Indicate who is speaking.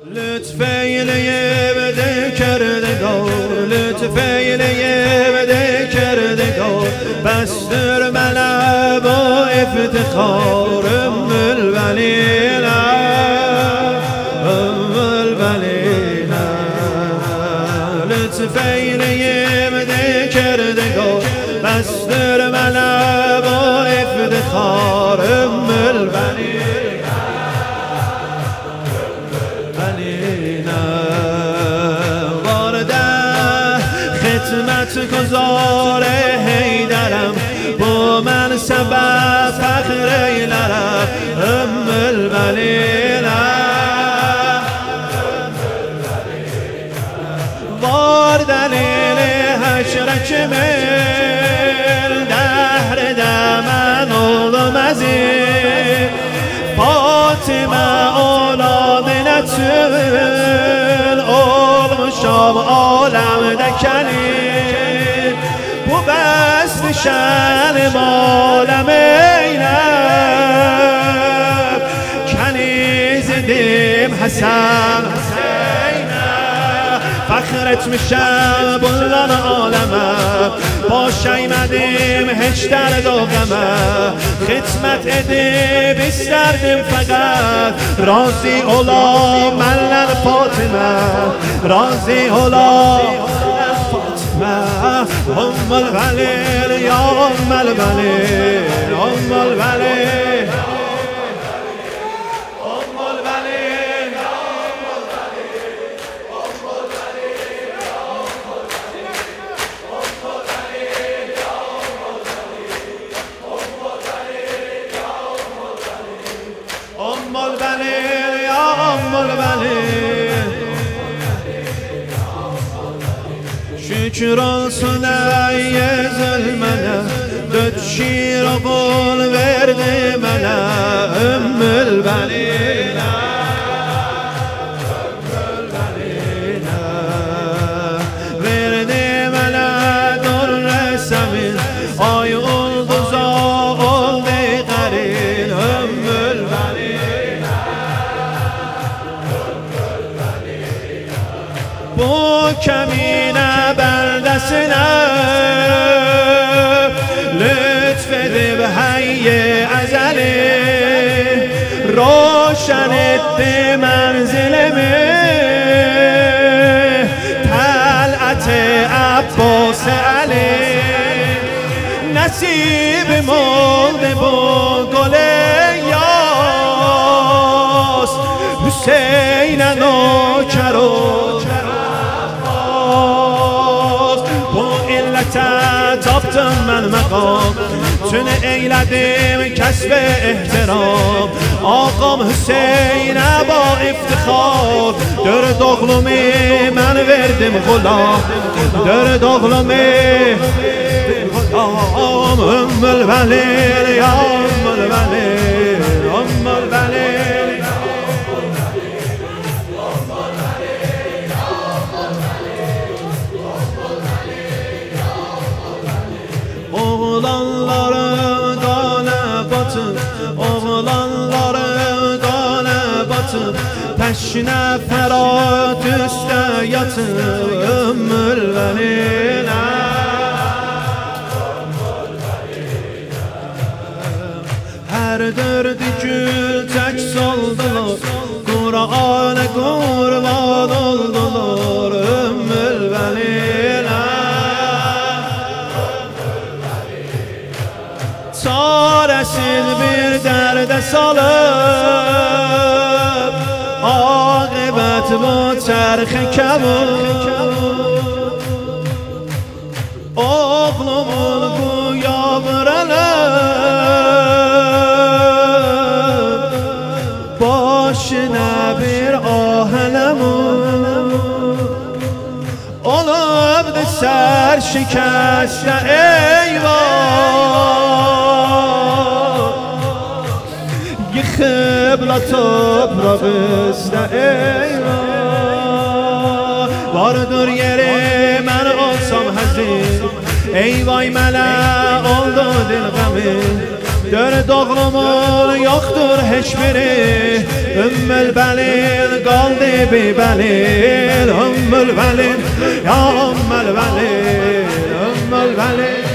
Speaker 1: لطف ایلیه بده کردگار، لطف ایلیه بده کردگار، بستر ملب و افتخار ام البنین ام البنین. لطف ایلیه بده کردگار، بستر ملب و افتخار ام البنین. خدمت گزار حیدرم با من سبب فخر ایلرم ام البنین. وار دلیل حشرک من دهر دمن اولم ازی فاطمه اولاد نتون اولم شام عالم دکنی bu bəsli şənim aləm eynəm kəniz edim Həsən Hüseynəm fəxr etmişəm bundan aləmə baş əymədim heç dərd o qəmə xidmət edib istərdim fəqət razı olam məndən Fatimə razı olam ام البنین یا ام البنین ام البنین ام البنین یا ام البنین ام البنین یا ام البنین یا ام البنین. شکر olsun ey zulmene dört şiir bol verdi bana ümmül benina ümmül benina verdi bana dur resemin ay olduza oldu garin ümmül benina ümmül benina. Bu kemine beldesine lütfedip hayy ezeli roşen etti menzilimi tal'at-i Abbas Ali nasibim oldu bu gol yas Hüseyin'e noker taptım ben makam tünü eyledim kesbe ehtiram ağam Hüseyin'e ba iftihar dört oğlumu ben verdim gulam dört oğlumu gulam ümmül benin ya ümmül benin ümmül benin. Oğlanları gale batıp, oğlanları gale batıp peşine ferat üstte yatıp ümmül benine her dördü gül tek soldular Kur'an'a kurban oldular ümmül benine çaresiz bir derde salıp akıbet bu çarxı kabul oğlumun bu yavralım başına bir ahelemun olubdu ser şikəstə eyvah yıxıbla topraq üstə eyvah vardır yeri mən olsam həzin eyvay mənə oldu dil qəmi dörd oğlumun yoxdur olur hiç biri. Ümmül Velin kaldı bir belin. Ümmül Velin, ya Ümmül Velin, Ümmül Velin.